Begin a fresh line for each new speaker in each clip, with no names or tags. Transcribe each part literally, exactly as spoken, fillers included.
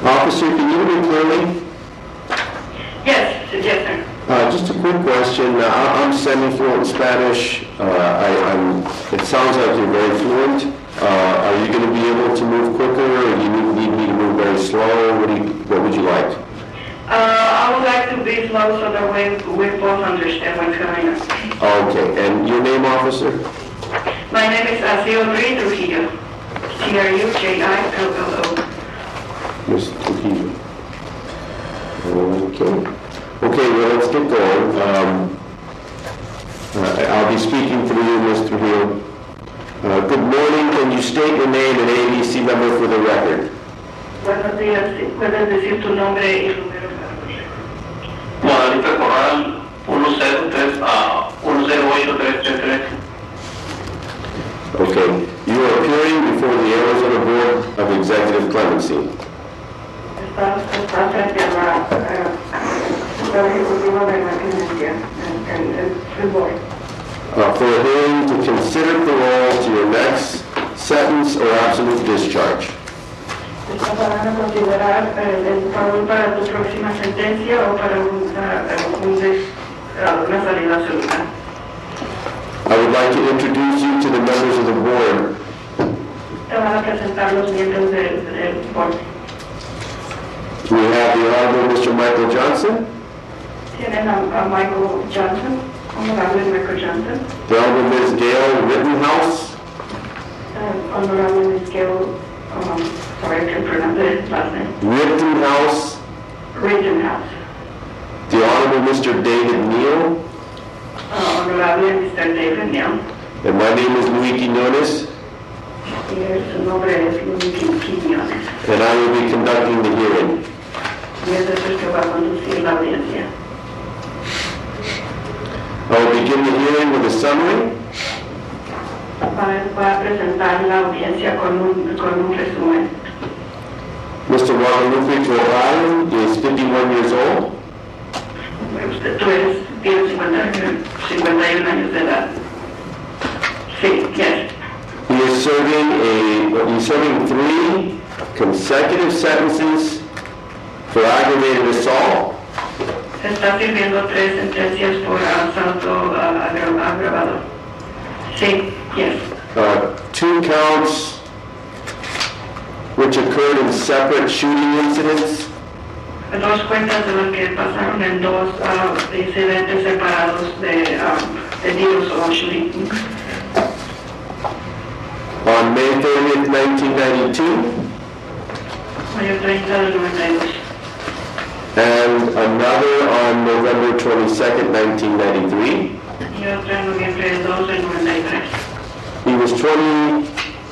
Officer, can you hear me clearly?
Yes, yes, sir.
Uh, just a quick question. Uh, I- I'm semi-fluent Spanish. Uh, I, I'm, it sounds like you're very fluent. Uh, are you going to be able to move quicker, or do you need, need me to move very slow? What, do you, what would you like?
Uh, I would like to be slow so that way we both understand what's going on.
Okay, and your name, officer?
My name is Asil Rui Trujillo. T R U J I L L O.
Mister Trujillo. Okay. Okay, well, let's get going. Um, uh, I'll be speaking through you, Mister Trujillo. Uh, good morning. Can you state your name and A B C number for the record?
Buenos días. ¿Puedes decir tu nombre y número para el
Guadalupe Corral, uno cero tres a uno cero ocho tres tres tres.
Okay. You are appearing before the Arizona Board of Executive Clemency.
Está, está frente a la Junta Ejecutiva de la Clemencia, el, el, el board.
Uh, for a hearing to consider parole to your next sentence or absolute discharge.
Está para considerar el, el parol para tu próxima sentencia o para una, un des, una salida absoluta.
I would like to introduce you to the members of the board.
Te van a presentar los miembros del, del board.
We have the Honorable Mister Michael Johnson,
Tienen a, a Michael Johnson, Honorable Michael Johnson,
the Honorable Miz Gail Rittenhouse,
uh, Honorable Miz Gail, um, sorry, I can't pronounce the last name,
Rittenhouse,
Rittenhouse,
the Honorable Mister David Neal,
uh, Honorable Mister David Neal,
and my name is Luis Quinones,
y su nombre es Luis Quiñones,
and I will be conducting the hearing.
y es eso el que va a conducir la audiencia.
I will begin the hearing with a summary.
Va, va a presentar la audiencia con un, con un resumen.
Mister Guadalupe Corral is fifty-one years old.
Usted, tú eres, tienes cincuenta y uno años de edad. Sí, yes.
He is serving a, he's serving three consecutive sentences for aggravated assault.
Está sirviendo tres sentencias por asalto uh, agra agravado. Sí, yes.
Uh, two counts which occurred in separate shooting incidents.
Dos cuentas de lo que pasaron en dos uh, incidentes separados de, um, de tiros o shooting.
On May thirtieth, nineteen ninety-two,
Mayo treinta del noventa y dos.
and another on November twenty-second, nineteen ninety-three.
Y otra en noviembre dos del noventa y tres.
He was twenty-four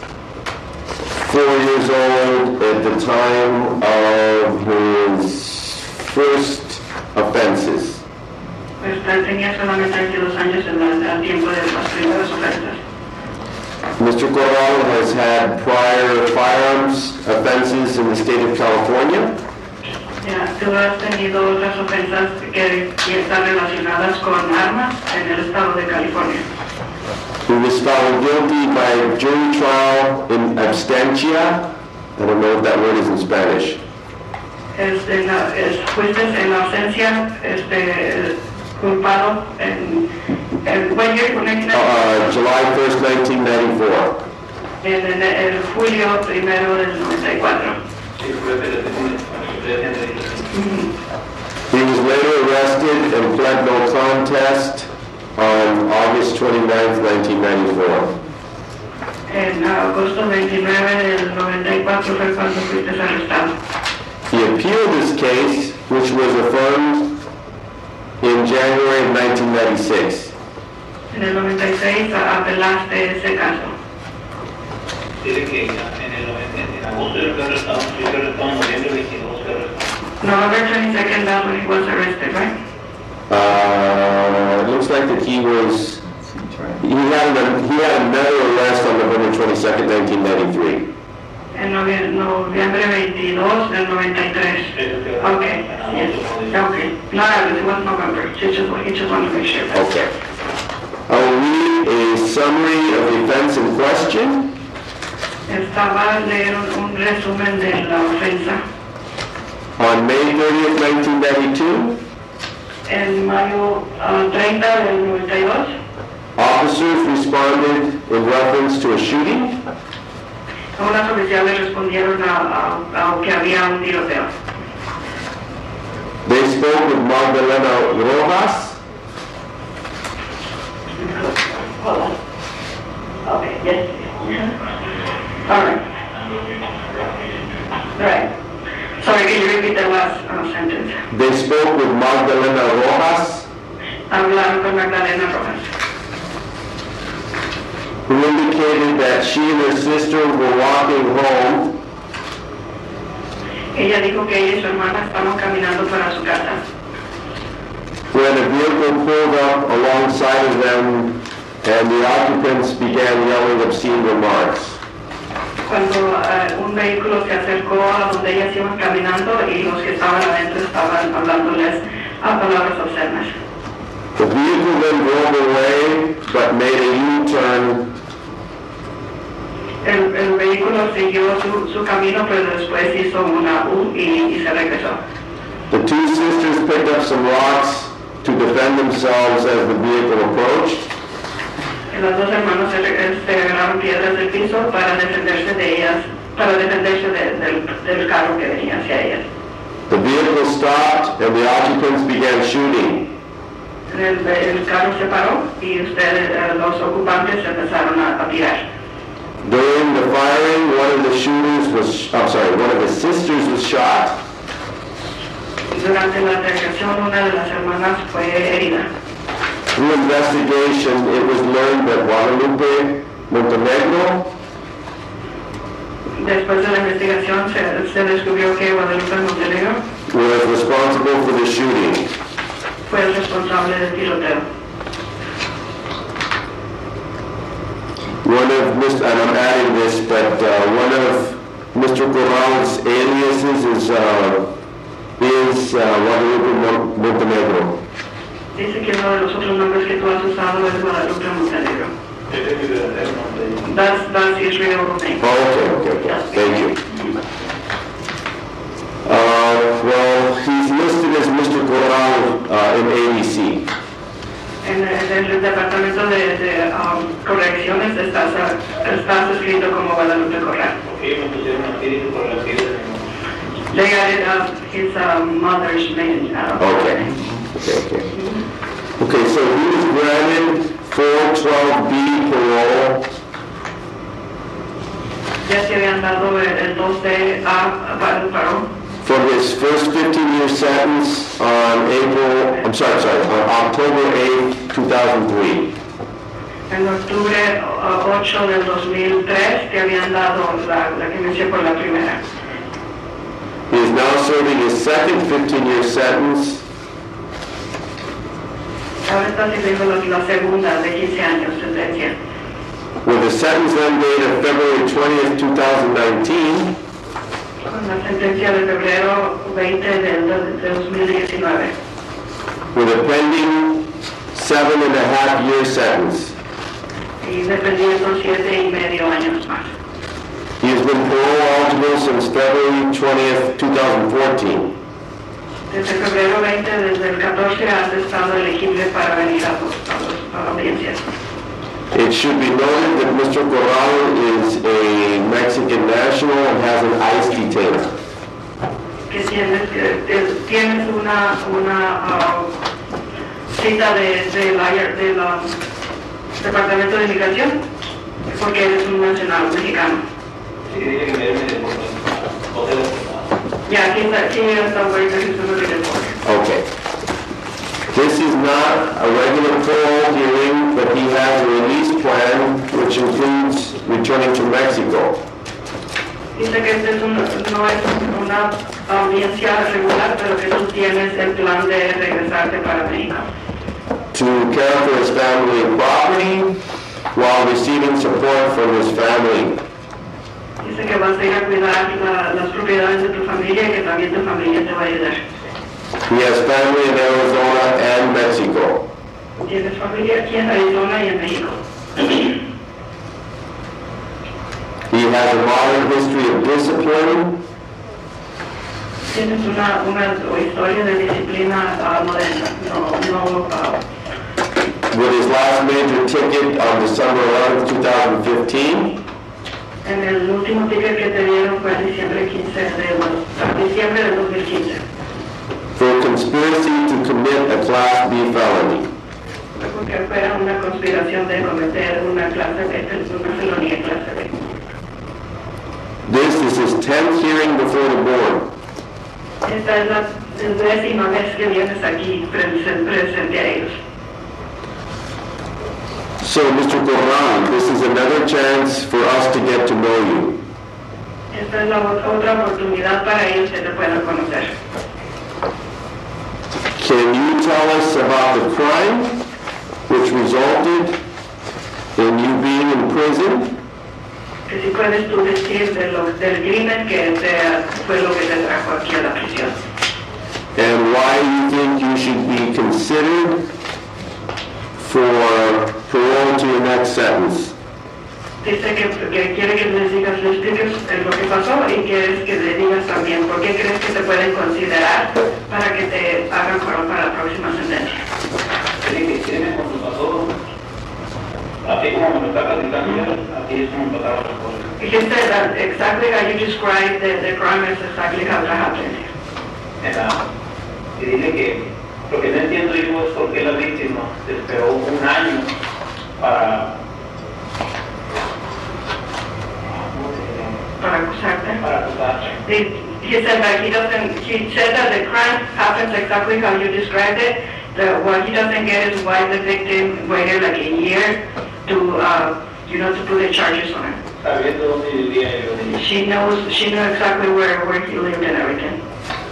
years old at the time of his first offenses.
Pues tenía solamente veintidós años en el tiempo de las primeras ofensas.
Mister Corral has had prior firearms offenses in the state of California.
Ya, tú has tenido otras ofensas que, que están relacionadas con armas en el estado de California.
He was found guilty by jury trial in absentia. I don't know what that word is in Spanish.
Este, la, es, fuiste en la ausencia este, culpado en, en when year,
Uh, July first, nineteen ninety-four.
en, en el julio primero del noventa y cuatro.
He was later arrested and pled no contest on August twenty-ninth, nineteen ninety-four.
En agosto veintinueve del noventa y cuatro fue cuando fuiste arrestado.
He appealed this case, which was affirmed in January of nineteen ninety-six.
En el noventa y seis apelaste ese caso.
Dice que en el en agosto yo fui arrestado, yo fui arrestado en noviembre veintidós, fui arrestado.
November twenty-second, that's when he was arrested, right?
Uh, it looks like that he was, he had, a, he had another arrest on November twenty-second, nineteen ninety-three.
En noviembre veintidós del noventa y tres. Okay, yes, okay. No, it was November, he just, he just wanted to make sure.
Okay. I will read a summary of the offense in question.
Estaba a leer un, un resumen de la ofensa.
On May thirtieth, nineteen ninety-two,
En mayo ah, treinta del noventa y dos,
officers responded in reference to a shooting.
unas oficiales respondieron a, a- a que había un tiroteo.
They spoke with Magdalena Rojas.
Hold on. Okay, yes. All right. Right. Sorry, can you repeat the last uh, sentence?
They spoke with Magdalena Rojas,
Hablaron con Magdalena Rojas,
who indicated that she and her sister were walking home
ella dijo que ella y su hermana estaban caminando para su casa
when a vehicle pulled up alongside of them and the occupants began yelling obscene remarks.
cuando eh, un vehículo se acercó a donde ellas iban caminando y los que estaban adentro estaban hablándoles a palabras obscenas.
The vehicle then drove away but made a U-turn
El, el vehículo siguió su, su camino, pero después hizo una U y, y se regresó.
The two sisters picked up some rocks to defend themselves as the vehicle approached.
Las dos hermanos se, re- se agarraron piedras del piso para defenderse de ellas, para defenderse de- del, del carro que venía hacia ellas.
The vehicle stopped and the occupants began shooting.
El, el carro se paró y ustedes, eh, los ocupantes, empezaron a, a tirar.
During the firing, one of the shooters was, I'm sorry, one of the sisters was shot.
Durante la altercación, una de las hermanas fue herida.
Through investigation, it was learned that Guadalupe Montenegro
Después de la investigación, se, se descubrió que Guadalupe Montenegro
was responsible for the shooting.
fue el responsable del tiroteo.
One of, Mister and I'm adding this, but uh, one of Mister Corral's aliases is, uh, is uh, Guadalupe Mon- Montenegro.
Dice que uno de los otros nombres que tú has usado es Guadalupe Montenegro.
Ese es mi verdadero nombre.
That's, that's his real name.
Oh, okay, okay, okay, thank you. Uh, well, he's listed as Mister Corral uh, in A B C.
En el, en el departamento de, de um, correcciones estás, estás escrito como Guadalupe Corral.
Porque ellos me pusieron aquí dice por la piedra de mi mamá.
They added uh, his uh, mother's name. Uh,
Okay, okay, okay. Okay, so he was granted four twelve B parole
Ya se habían dado el, el dos D A para el parón
for his first fifteen-year sentence on April, I'm sorry, sorry, on October eighth, two thousand three.
en octubre uh, ocho del dos mil tres, te habían dado la, la que mencioné por la primera.
He is now serving his second fifteen-year sentence
Ahora está sirviendo la, la segunda de quince años sentencia,
with a sentence end date of February twentieth, two thousand nineteen,
con la sentencia de febrero veinte del del- de dos mil diecinueve,
with a pending seven and a half year sentence.
y dependiendo siete y medio años más.
He has been parole eligible since February twentieth, two thousand fourteen.
Desde febrero veinte, desde el catorce, has estado elegible para venir a, los, a, los, a las audiencias.
It should be noted that Mister Corral is a Mexican national and has an ICE detainer.
Que tienes, que, que tienes una, una uh, cita de, de la, del um, Departamento de Migración, porque eres un nacional mexicano.
Sí, dice que me deben de poder.
Ya, aquí está, aquí está bueno que se me quede por.
Okay. This is not a regular parole hearing, but he has a release plan which includes returning to Mexico.
Dice que este es un, no es una audiencia regular, pero que tú tienes el plan de regresarte para México.
To care for his family and property while receiving support from his family.
Dice que vas a ir a cuidar la, las propiedades de tu familia y que también tu familia te va a ayudar.
He has family in Arizona and Mexico.
Tienes familia aquí en Arizona y en México.
He has a modern history of discipline
Tienes una, una historia de disciplina uh, moderna, no, no uh,
with his last major ticket on December eleventh, two thousand fifteen.
en el último ticket que te dieron fue en diciembre quince de, los, diciembre de dos mil quince.
For conspiracy to commit a Class B felony.
Porque fuera una conspiración de cometer una clase B, una felonía clase B.
This is his tenth hearing before the board.
Esta es la décima vez que vienes aquí presente, presente a ellos.
So, Mister Corral, this is another chance for us to get to know you.
Esta es la otra oportunidad para ellos que te puedan conocer.
Can you tell us about the crime which resulted in you being in prison?
Que si puedes tú decir de lo, del crimen que te, fue lo que te trajo aquí a la prisión.
And why you think you should be considered for parole to your next sentence?
Dice que, que quiere que les digas, le expliques lo que pasó y quieres que le digas también por qué crees que te pueden considerar para que te hagan parole para la próxima sentencia.
Tiene que tiene con su pasado, así como me lo está platicando, así es como me pasaron las cosas.
He said that exactly how you described the, the crime is exactly how that happened.
Y dice que lo que no entiendo yo es por qué la víctima esperó un año para
Para acusarte.
para acusarse.
He, he said that he doesn't, he said that the crime happens exactly how you described it. The, what he doesn't get is why the victim waited like a year to, uh, you know, to put the charges on her.
Sabiendo dónde vivía yo.
She knows, she knew exactly where, where he lived and everything.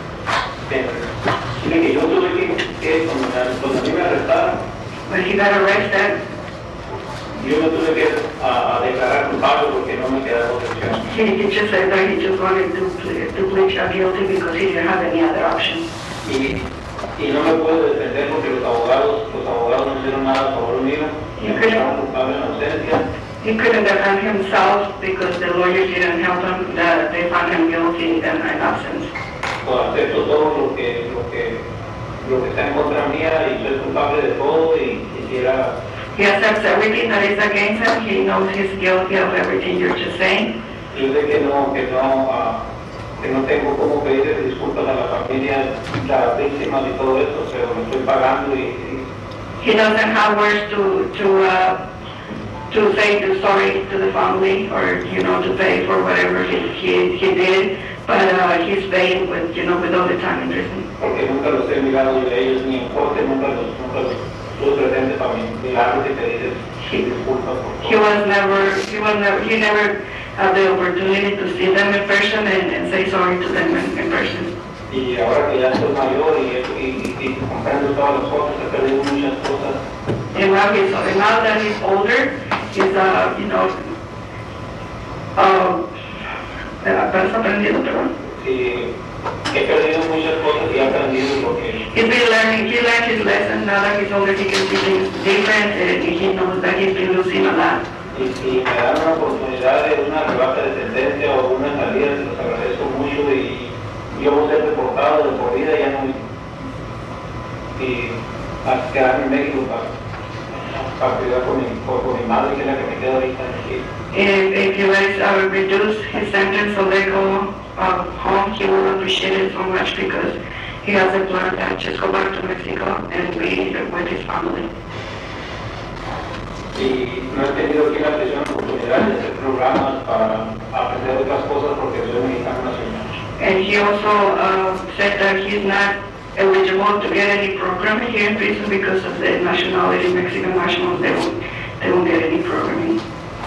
Dice que yo tuve que, que cuando, cuando a mí me arrestaron,
When he got arrested,
yo me tuve que a, a declarar culpable porque no me quedaba otra opción.
he, he just said that he just wanted to plead, to plead guilty because he didn't have any other option.
Y, y no me puedo defender porque los abogados, los abogados no hicieron nada a favor mío, me encontraron culpable en ausencia.
He couldn't defend himself because the lawyers didn't help him, that they found him guilty and in absence.
Pues acepto todo lo que, lo que, lo que está en contra mía y soy culpable de todo y quisiera.
He accepts everything that is against him. He knows he's guilty of everything you're just saying.
Yo sé que no, que no, uh, que no tengo cómo pedir disculpas a la familia, las víctimas y todo eso, pero me estoy pagando y. y
He doesn't have words to to uh, to say to sorry to the family or you know to pay for whatever he he, he did, but uh, he's paying with you know with all the time in prison.
Porque nunca los he mirado de ellos ni en corte, nunca los, nunca los tuve presente para mí, mirarlos y pedirles disculpas por
He
todo.
was never he was never he never had the opportunity to see them in person and, and say sorry to them in, in person.
Y ahora que ya soy mayor y, y, y, y comprendo todas las cosas, he perdido muchas cosas.
And now he's and now that he's older, he's uh you know uh apenas aprendiendo, perdón.
Sí, he perdido muchas cosas y he aprendido lo que.
He's been learning, he learned his lesson. Now that he's older, he can see things different and he knows that he's been losing a lot.
Y si me dan una oportunidad de una rebaja de sentencia o una salida, se los agradezco mucho y yo voy a ser deportado de por vida, ya no. Y a quedarme en México para, para cuidar con mi, con, con mi madre, que es la que me queda ahorita aquí.
If, if you guys uh, reduce his sentence or let go uh, home, he will appreciate it so much because he has a plan to just go back to Mexico and be with his family.
Y no he tenido aquí en la prisión oportunidad de hacer programas para aprender otras cosas porque soy mexicano nacional.
And he also uh, said that he's not eligible to get any program here in prison because of the nationality, Mexican nationals, they won't, they won't get any programming.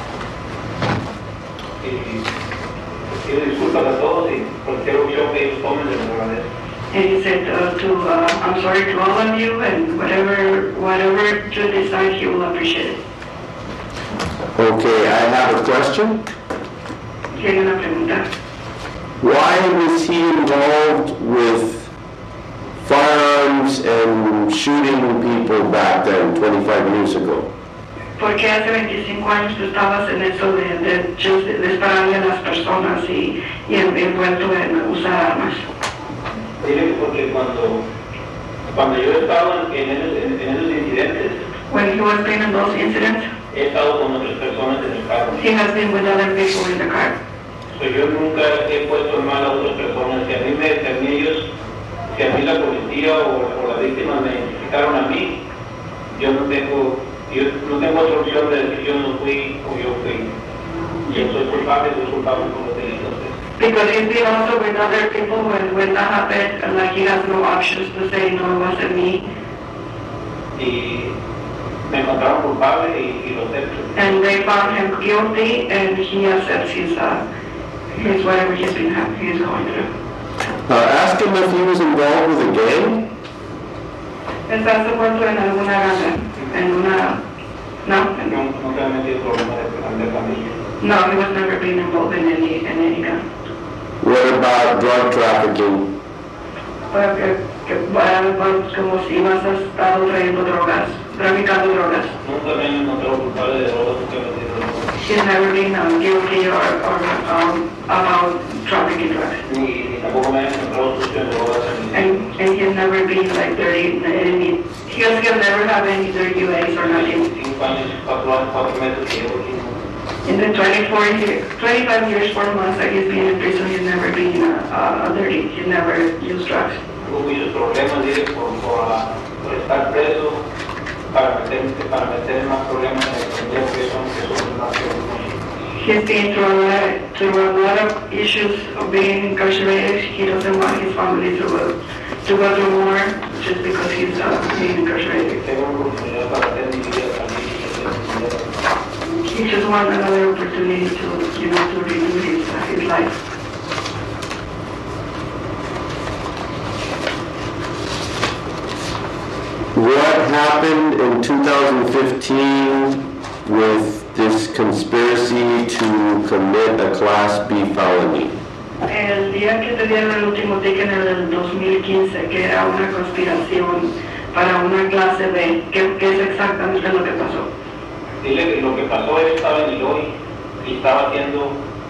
Y pido disculpas a todos y cualquier opción que ellos tomen les agradezco.
And he said uh, to, uh, I'm sorry to all of you and whatever, whatever you decide, he will appreciate it.
Okay, I have a question.
Tiene una pregunta.
Why was he involved with firearms and shooting people back then, twenty-five years ago?
Porque hace veinticinco años tú estabas en eso de, de, just de dispararle a las personas y, y envuelto en usar armas.
porque cuando, cuando yo he estado en, en, esos, en, en esos incidentes,
when he was been in those incidents,
he estado con otras personas en el carro.
he has been with other people in the car.
So, yo nunca he puesto en mal a otras personas. Si a mí, me, si a mí ellos, si a mí la policía o, o las víctimas me identificaron a mí, yo no tengo, yo no tengo otra opción de decir yo no fui o yo fui. Yo soy culpable, soy culpable por los delitos.
Because he's been also with other people when, when that happened, and like he has no options to say, no, it wasn't me.
Y me encontraron culpable y, y lo acepto.
And they found him guilty, and he accepts his, uh, his whatever he's been he's going through.
Uh, ask him if he was involved with a gang.
¿Estás envuelto en alguna gana? ¿En una...? No?
No, nunca me he metido problemas de, de familia.
No, he was never been involved in any, in any gun.
What about drug trafficking?
Bueno, que, que, bueno, pues, como si ibas a estar trayendo drogas, traficando drogas.
Nunca me han encontrado culpable de drogas, nunca me he metido drogas.
He's never been um, guilty or, or um, about trafficking drugs.
Ni, ni tampoco me han encontrado sucio de drogas.
And, and he's never been like dirty, any, he has never had any dirty U As or nothing.
Cinco años, cuatro años, cuatro meses que llevo aquí.
In the twenty-four years, twenty-five years, four months that he's been in prison, he's never been uh, uh, dirty, he's never used drugs.
Hubo muchos problemas, diré, por, por, uh, por estar preso, para meter, para meter más problemas en el tiempo que son, que son más que
He's been through a, lot, through a lot of issues of being incarcerated. He doesn't want his family to, uh, to go through more just because he's uh, being incarcerated.
tengo una oportunidad para hacer mi vida también.
He just wants another opportunity to, you know, to renew his, uh, his life.
What happened in two thousand fifteen with this conspiracy to commit a Class B felony?
El día que te dieron el último ticket en el dos mil quince, que era una conspiración para una clase B, ¿qué, qué es exactamente lo que pasó?
Dile que lo que pasó es que estaba en Illinois y estaba haciendo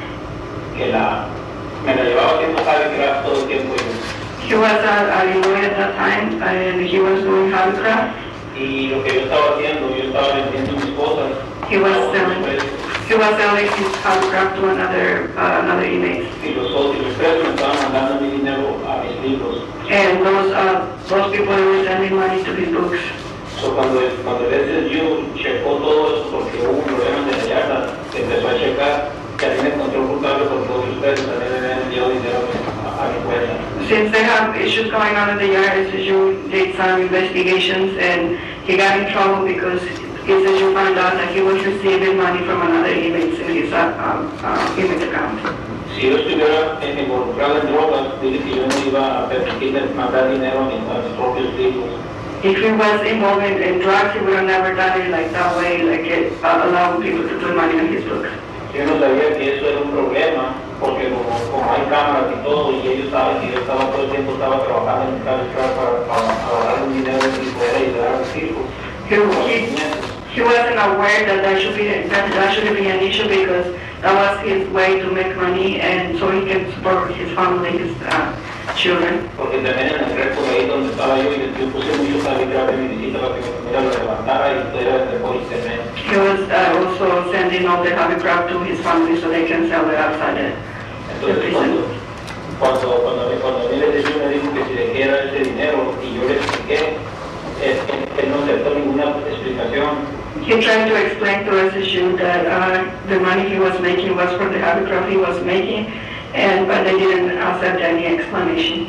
que la, me la llevaba haciendo Havycraft todo el tiempo.
He was at, at Illinois at that time, and he was doing Havycraft.
Y lo que yo estaba haciendo, yo estaba vendiendo mis cosas.
He was selling, he was selling his Havycraft to another, uh, another inmate.
Y los otros, los presos me estaban mandando mi dinero a mis libros.
And those, uh, those people were sending money to his books.
So, cuando, cuando el S S U checó todo eso porque hubo un problema de la yarda, empezó a checar que a mí me encontró culpable porque todos ustedes también me habían enviado dinero a, a mi cuenta.
Since they have issues going on in the yard, S S U did some investigations, and he got in trouble because S S U found out that he was receiving money from another inmate in his uh, um, uh, inmate account.
Si yo estuviera involucrado en drogas, dile que yo no iba a permitirle mandar dinero a mis, a mis propios libros.
If he was involved in, in drugs, he would have never done it like that way, like it, uh, allowing people to put money on his books.
Yo no sabía que eso era un problema, porque como, como hay cámaras y todo, y ellos saben que yo estaba todo el tiempo estaba trabajando en Havycraft para, para agarrar un dinero y poder ayudar a mis hijos.
He, he, he wasn't aware that that should be that, that should be an issue because that was his way to make money, and so he can support his family, his uh, children.
Porque también en el récord ahí donde estaba yo, yo puse mucho Havycraft en mi visita para que mi familia lo levantara y pudiera hacer por internet.
He was uh, also sending all the Havycraft to his family so they can sell it outside the, the
Entonces,
prison.
cuando, cuando, cuando, cuando él le dijo, me dijo que si le quiera ese dinero y yo le expliqué, él, él no aceptó ninguna explicación.
He tried to explain to S S U that uh, the money he was making was for the Havycraft he was making, and but they didn't accept any explanation.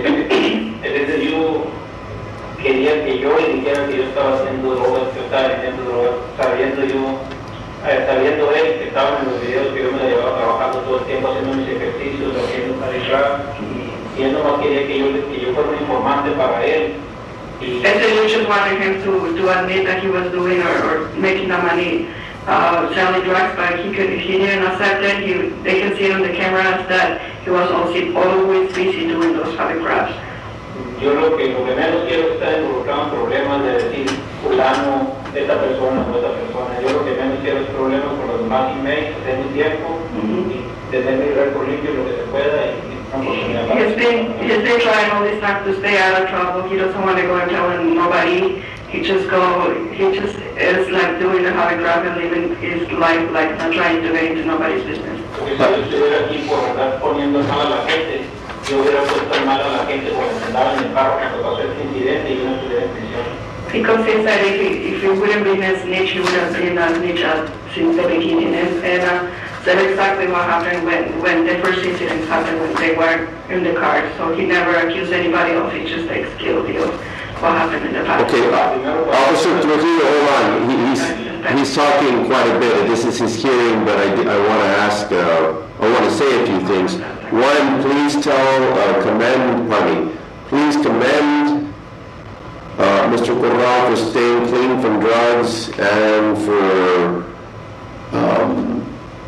El S S U quería que yo le dijera que yo estaba haciendo drogas, que yo estaba vendiendo drogas, sabiendo yo, eh, sabiendo él que estaban en los videos que yo me la llevaba trabajando todo el tiempo haciendo mis ejercicios, haciendo Havycraft, y, y él nomás quería que yo, que yo fuera un informante para él. Y,
S S U just wanted him to, to admit that he was doing or, or making the money uh, selling drugs, but he could, he didn't accept it. He, they can see it on the cameras that he was also always busy doing those Havycrafts.
Yo lo que, lo que menos quiero es estar involucrado en problemas de decir fulano, esta persona o esta persona. Yo lo que menos quiero es problemas con los demás emails, hacer mi tiempo,
Mm-hmm.
y tener mi récord limpio lo que se pueda y, oportunidad para
He's been, he's been trying all this time to stay out of trouble. He doesn't want to go and tell nobody. He just go, he just is like doing the hovercraft and living his life like not trying to get into nobody's business.
Porque si yo estuviera aquí por andar poniendo mal a la gente, yo hubiera puesto mal a la gente cuando andaba en el carro cuando pasó este incidente y yo no estuviera en prisión.
Because he said if he, if he wouldn't be a snitch, he would have been a snitch uh, since the beginning. And, and uh, said exactly what happened when, when the first incidents happened when they were in the car. So he never accused anybody else. He just takes guilty of what happened in the past.
Okay, uh, Officer Trujillo, hold on. He, he's, he's talking quite a bit. This is his hearing, but I, I want to ask, uh, I want to say a few things. One, please tell, uh, commend, pardon me, please commend uh, Mister Corral for staying clean from drugs and for um,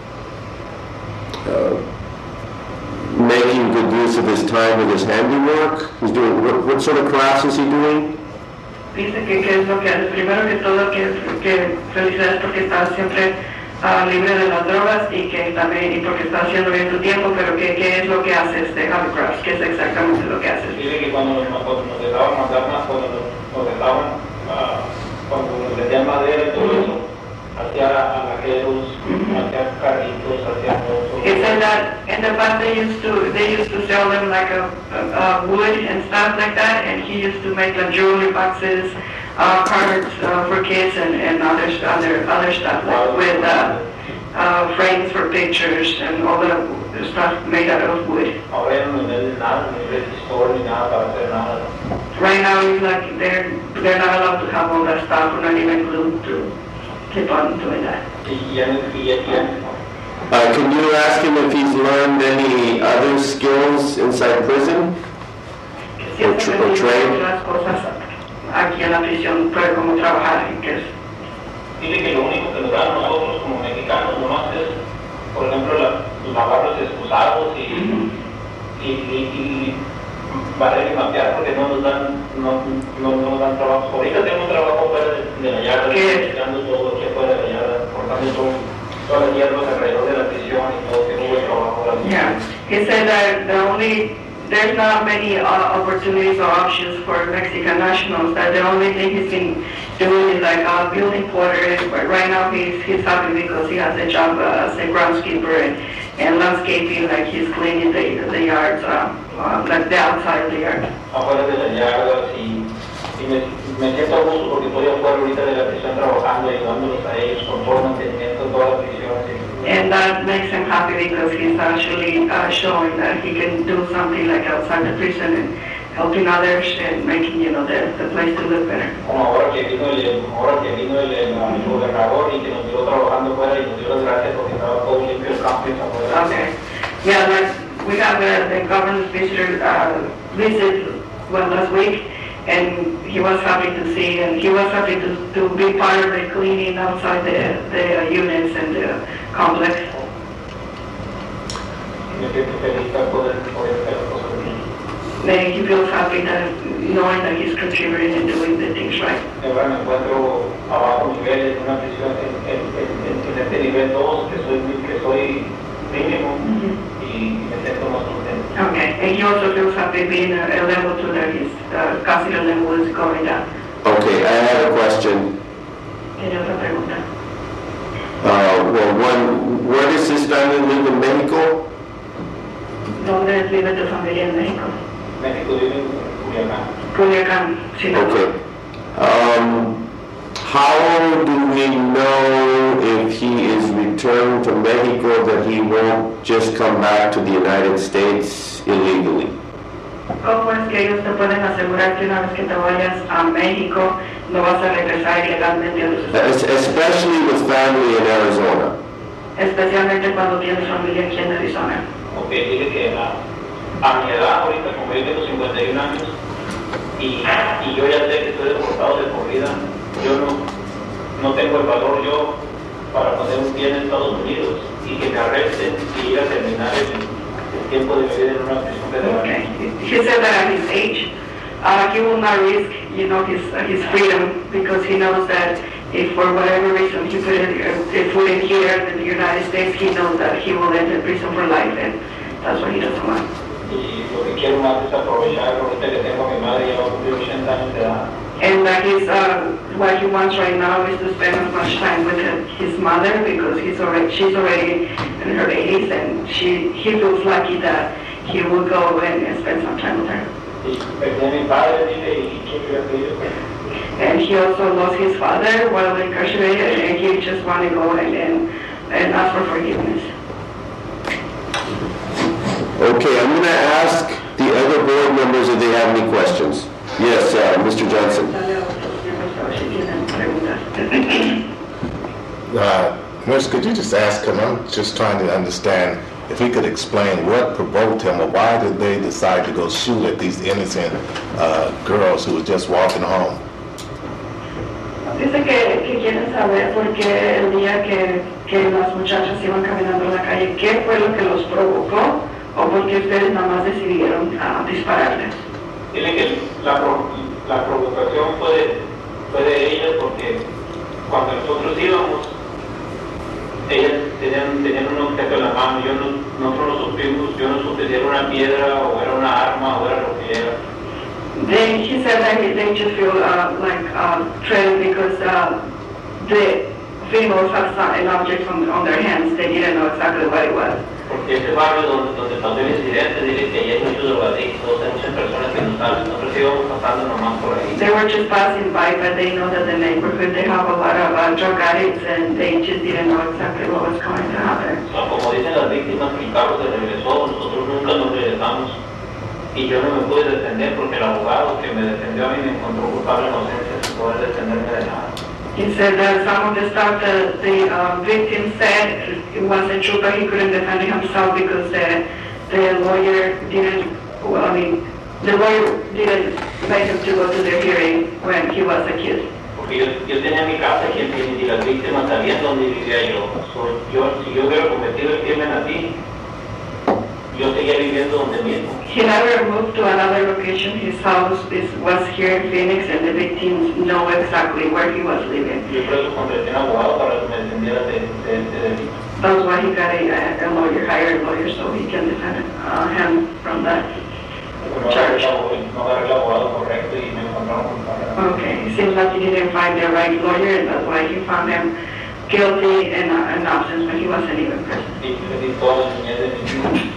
uh, making good use of his time with his handiwork. He's doing, what, what sort of crafts is he doing?
Dice que qué es lo que hace. Primero que todo, que, que felicidades porque está siempre uh, libre de las drogas y que también, y porque está haciendo bien tu tiempo, pero que qué es lo que haces de hovercrafts, qué es exactamente lo que haces.
Dice que cuando nos, cuando nos dejaban mandar más, cuando nos, nos dejaban, uh, cuando nos metían madera y todo eso, hacia alajeros, hacia carritos, hacia motos.
He said that in the past they used to they used to sell them like a, a, a wood and stuff like that, and he used to make like jewelry boxes, uh, cards uh, for kids, and, and other other other stuff like with uh, uh, frames for pictures and all the stuff made out of wood.
Ahora ya no venden nada, ni resistor, ni nada para hacer nada.
Right now it's like they're they're not allowed to have all that stuff, or not even glued to keep on doing that.
Y ya no, y ya, ya,
Uh, can you ask him if he's learned any other skills inside prison?
Si
Or
hace
tra- or trade?
las cosas aquí en la prisión, pero como trabajar en que es.
dice que lo único que nos dan a nosotros como mexicanos nomás es, por ejemplo, la, lavar los excusados y, y, y, y barrer y mapear porque no nos dan, no, no, no nos dan trabajo. Ahorita tenemos trabajo fuera de, de la yarda, tirando todo aquí fuera de la yarda, cortando todo, todas las hierbas alrededor de la prisión y todo, que no hubo trabajo.
Yeah, he said that the only, there's not many uh, opportunities or options for Mexican nationals, that the only thing he's been doing is like uh, building porters, but right now he's, he's happy because he has a job uh, as a groundskeeper and, and landscaping, like he's cleaning the, the yards, uh, uh, like the outside of the yard.
Afuera de las yardas y, y me, me siento a gusto porque estoy afuera ahorita de la prisión trabajando, ayudándolos a ellos con todo el mantenimiento de toda la prisión.
And that makes him happy because he's actually uh, showing that he can do something like outside the prison and helping others and making, you know, the, the place to live better.
Como ahora que vino el, ahora que vino el, el, el gobernador y que nos dio trabajando fuera y nos dio las gracias porque estaba todo limpio el campo y afuera.
Okay. Yeah, like we have the, the governor's visitor uh, visit well last week, and he was happy to see, and he was happy to, to be part of the cleaning outside the, the uh, units and the complex.
Me siento feliz de poder, poder hacer las cosas bien.
Then he feels happy that knowing that he's contributing and doing the things right.
Ahora me encuentro a bajo nivel en una prisión en, en, en, en este nivel dos, que soy, que soy mínimo,
Mm-hmm.
y me siento más contento.
Okay, and he also feels happy being a, a level two that his uh, casi level is going down.
Okay, I have a question.
Tiene otra pregunta.
Uh, well, one, where does this family live in Mexico?
¿Dónde vive tu familia en México?
México vive en Culiacán.
Culiacán, sí.
Okay. Um, how do we know if he is returned to Mexico that he won't just come back to the United States illegally?
¿Cómo es que ellos te pueden asegurar que una vez que te vayas a México no vas a regresar ilegalmente a los Estados
Es- Especially with family in Arizona.
Unidos? Especialmente cuando tienes familia aquí en Arizona.
Ok, dice que a, a mi edad ahorita, como yo tengo cincuenta y un años, y, y yo ya sé que estoy deportado de por vida, yo no, no tengo el valor yo para poner un pie en Estados Unidos y que me arresten y ir a terminar el, el tiempo de mi vida en una prisión federal.
Okay. He said that at his age, uh, he will not risk, you know, his uh, his freedom because he knows that if for whatever reason he put it, uh, put it here in the United States, he knows that he will end in prison for life, and that's what he doesn't want.
y lo que quiero más es aprovechar ahorita que tengo a mi madre, ya va a cumplir ochenta años de edad.
And that he's, uh, what he wants right now is to spend as much time with his mother because he's already, she's already in her eighties and she, he feels lucky that he will go and, and spend some time with her.
Y perdí a mi padre, dile, y quiero que yo.
And he also lost his father while incarcerated and he just want to go and, and, and ask for forgiveness.
Okay, I'm going to ask the other board members if they have any questions. Yes, uh, Mister Johnson.
Uh, Nurse, could you just ask him, I'm just trying to understand, if he could explain what provoked him or why did they decide to go shoot at these innocent uh, girls who were just walking home?
Dice que, que quieren saber por qué el día que, que las muchachas iban caminando en la calle, qué fue lo que los provocó o por qué ustedes nada más decidieron uh, dispararles.
Dile que la, la provocación fue de, fue de ellas porque cuando nosotros íbamos, ellas tenían, tenían un objeto en la mano, yo no, nosotros no supimos, yo no supe si era una piedra o era una arma o era lo que era.
They, he said that he, they just feel uh, like uh, threatened because uh, the females have some, an object on, on their hands. They didn't know exactly what it was.
Porque ese barrio donde, donde pasó el incidente, dice que hay muchos drogadictos, hay muchas personas que no saben, nosotros íbamos pasando nomás por ahí.
They were just passing by, but they know that the neighborhood, they have a lot of uh, drug addicts, and they just didn't know exactly what was going to happen.
O sea, como dicen las víctimas, que el carro se regresó, nosotros nunca nos regresamos. Y yo no me pude defender porque el abogado que me defendió a mí me encontró culpable de inocencia sin poder defenderme de nada.
He said that some of the stuff that the uh, victim said it wasn't true, but he couldn't defend himself because the, the lawyer didn't, well, I mean, the lawyer didn't make him to go to the hearing when he was accused.
Porque yo, yo tenía mi casa aquí y las víctimas sabían dónde vivía yo. So, yo. Si yo hubiera cometido el crimen así, yo seguía viviendo donde mismo.
He never moved to another location. His house is, was here in Phoenix, and the victims know exactly where he was living.
Yo por eso contraté un abogado para que me defendiera de, de, de delito.
That's why he got a, a lawyer, hired a lawyer, so he can defend uh, him from that charge.
No agarré el abogado correcto y me encontraron culpable.
Okay, it seems like he didn't find the right lawyer, and that's why he found him guilty and uh, in absence when he wasn't even present.
Y perdí toda la niñez de mi vida.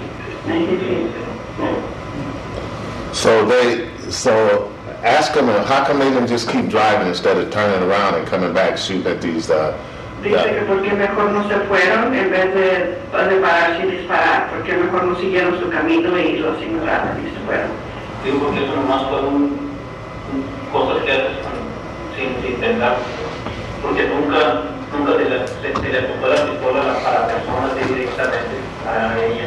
So they, so ask them, how come they didn't just keep driving instead of turning around and coming back shooting at these? Uh,
Dice que porque mejor no se fueron en vez de, de pararse y disparar, porque mejor no siguieron su camino y los ignoraron y se fueron.
Digo porque eso nomás fueron un, cosas que haces sin, sin pensar, porque nunca, nunca se le, se, se le apuntó la pistola a la, a la persona directamente a ella.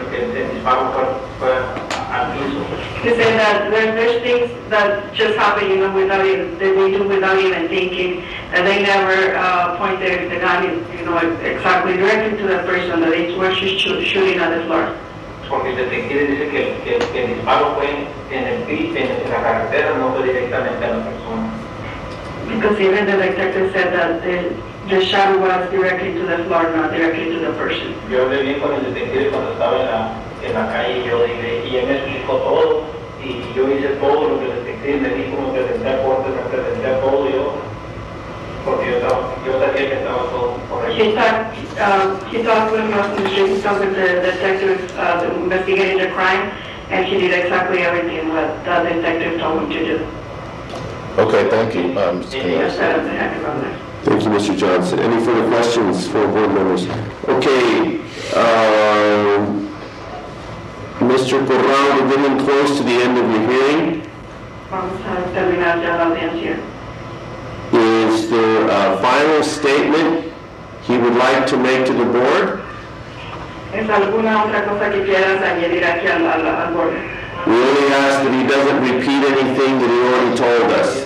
He said that there, there's things that just happen, you know, without even, that they do without even thinking, and they never uh, point their, the gun, you know, exactly directly to the person, that they were just shoot, shooting at the floor.
Porque el detective dice que, que, que el disparo fue en el piso, en la carretera, no fue directamente a la persona.
Because even the detective said that the, the shot was directly to the floor, not directly to the person.
Yo hablé bien con el detective cuando estaba en la, en la calle, yo dije, y él me explicó todo, y yo hice todo lo que el detective me dijo, me presenté a corte, me presenté a todo, yo, porque yo, estaba, yo sabía que estaba todo correcto.
He talked, um, he talked with us, he talked with the detective uh, investigating the crime, and he did exactly everything what the detective told him to do.
Okay, thank you, uh, Mister
Yes,
King.
uh, happy about that.
Thank you, Mister Johnson. Any further questions for board members? Okay, uh, Mister Corral, we're getting close to the end of your hearing.
Vamos a terminar ya la audiencia.
Is there a final statement he would like to make to the board?
¿Es alguna otra cosa que quieras añadir aquí al, al, al board?
We only ask that he doesn't repeat anything that he already told us.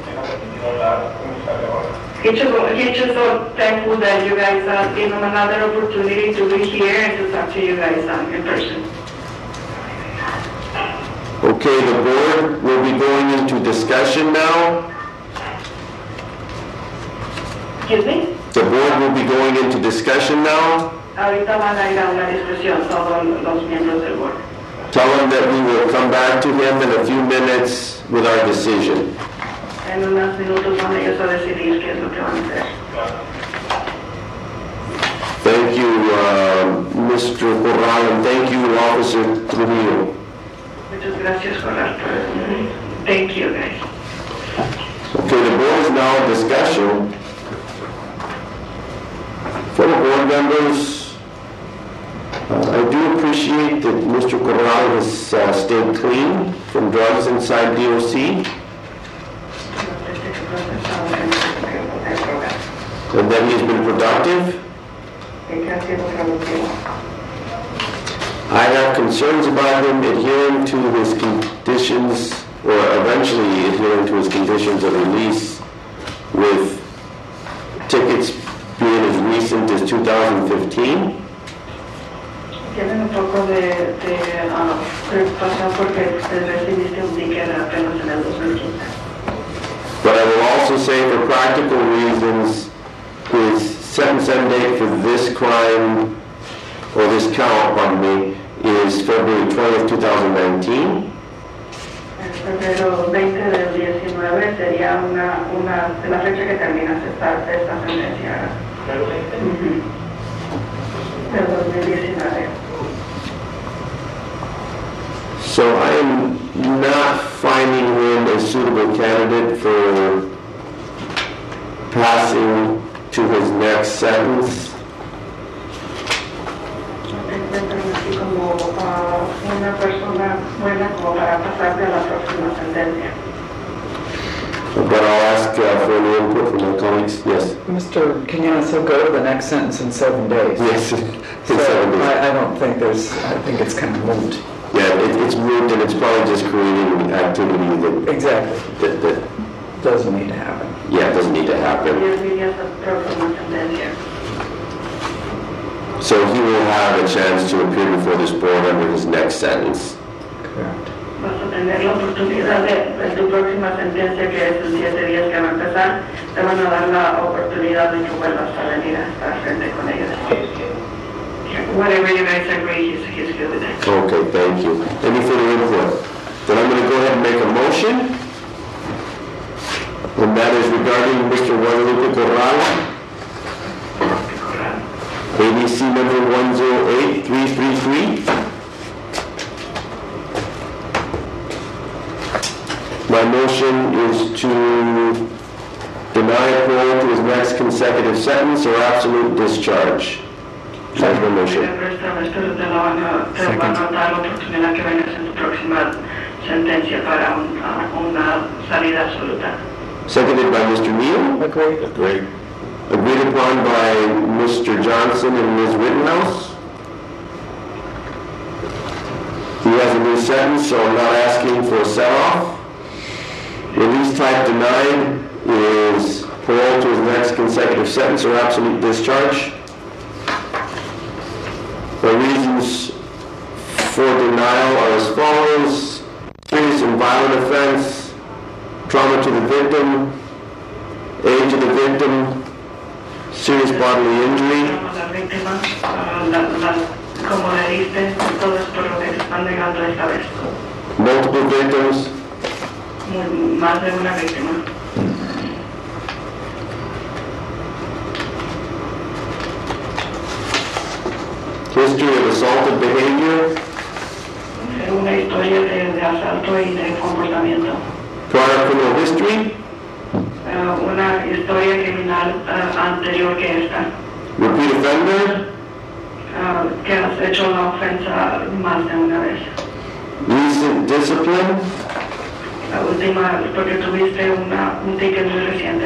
He's just, he's just so thankful that you guys uh, gave him another opportunity to be here and to talk to you guys um, in person.
Okay, the board will be going into discussion now.
Excuse me?
The board will be going into discussion now.
Ahorita van a ir a una discusión todos los miembros del board.
Tell him that we will come back to him in a few minutes with our decision.
En unos minutos van ellos a decidir qué es lo que van a hacer.
Thank you, uh, Mister Corral, and thank you, Officer Trujillo.
Muchas gracias, Corral. Thank you, guys.
Okay, the board is now in discussion. Fellow board members, uh, I do appreciate that Mister Corral has uh, stayed clean from drugs inside D O C, and that he has been productive. I have concerns about him adhering to his conditions, or eventually adhering to his conditions of release, with tickets being as recent as two thousand fifteen.
Tienen un poco de, de uh, preocupación porque usted recibiste un ticket apenas en el dos mil quince.
But I will also say, for practical reasons, his sentence end date for this crime, or this count, pardon me, is February twentieth, two thousand nineteen.
En febrero veinte del diecinueve sería una, una de la fecha que termina esta, esta sentencia. Uh-huh. Del dos mil diecinueve.
So I am not finding him a suitable candidate for passing to his next sentence.
Así como uh, una persona buena como para pasar de la próxima sentencia.
But I'll ask uh, for any input from my colleagues. Yes.
Mister Quinones, he'll go to the next sentence in seven days.
Yes. In
So
seven days.
I, I don't think there's, I think it's kind of moot.
Yeah, it, it's moved, and it's probably just creating activity that,
Exactly.
that, that,
Doesn't need to happen.
yeah, it doesn't need to happen.
diez días la próxima sentencia.
So he will have a chance to appear before this board under his next sentence.
Correct.
Vas a tener la oportunidad de, de tu próxima sentencia, que es en siete días que va a empezar, te van a dar la oportunidad de que vuelvas a venir a estar frente con ellos. Whatever you guys agree, he's, he's good with that.
Okay, thank you. Any further input? Then I'm going to go ahead and make a motion. And that is regarding Mister Guadalupe Corral, A B C number one zero eight three three three. My motion is to deny parole to his next consecutive sentence or absolute discharge. That's my motion.
Pero esta vez te te la van a, te van a dar la oportunidad que vengas en tu próxima sentencia para un, uh, una salida absoluta.
Seconded by Mister Neal.
Agree.
Agreed.
Agreed upon by Mister Johnson and Miz Rittenhouse. He has a new sentence, so I'm not asking for a set-off. Release type denied is parole to his next consecutive sentence or absolute discharge. The reasons for denial are as follows: serious and violent offense, trauma to the victim, age of the victim, serious bodily injury,
La víctima, uh, la, la, como le diste, todo es por lo que se están negando esta vez.
multiple victims,
Muy, más de una víctima.
history of assaultive behavior,
Una historia de, de asalto y de comportamiento.
prior criminal history,
Uh, una historia criminal uh, anterior que esta,
repeat offender,
uh, que has hecho la ofensa más de una vez.
recent discipline,
La última, porque tuviste una, un ticket muy reciente.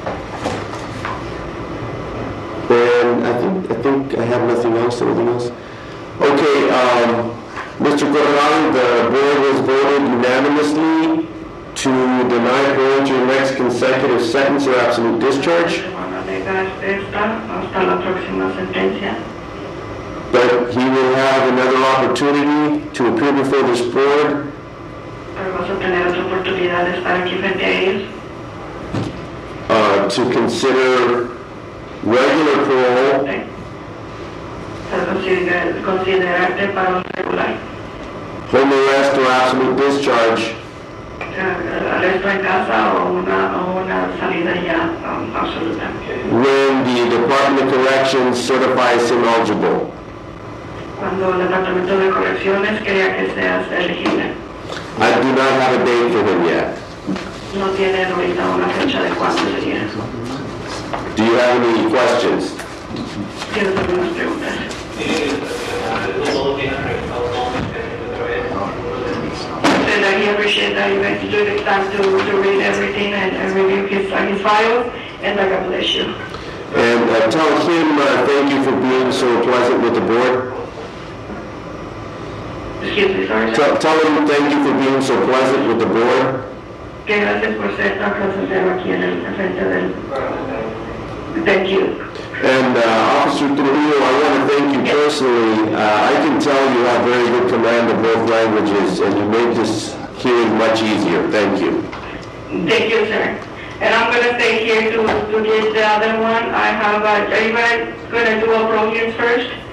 and I think, I think I have nothing else, anything else? Okay, um, Mister Corral, the board has voted unanimously to deny parole to your next consecutive sentence or absolute discharge,
Se van a negar esta hasta la próxima sentencia.
but he will have another opportunity to appear before this board
Pero vas a tener otra oportunidad de estar aquí frente a ellos
uh, to consider regular parole
¿eh? Para considerar, considerarte para un regular.
home arrest or absolute discharge.
eh, arresto en casa o una, o una salida ya um, absoluta.
When the Department of Corrections certifies him eligible.
Cuando el Departamento de Correcciones crea que seas elegible.
I do not have a date for him yet.
No tienen ahorita una fecha de cuándo sería.
Do you have any questions?
¿Tienes algunas preguntas? And I appreciate that you guys took the time to, to read everything and, and review his, uh, his files, and like, God bless you.
And uh, tell him uh, thank you for being so pleasant with the board.
Excuse me, sorry.
Tell, tell him thank you for being so pleasant with the board.
Que gracias por ser tan placentero aquí en el frente del... Thank you.
And uh, Officer Trujillo, I want to thank you personally. Uh, I can tell you have very good command of both languages, and you made this hearing much easier. Thank you.
Thank you, sir. And I'm going to stay here to, to get the other one. I have, uh, are you going to do a pro hearings first?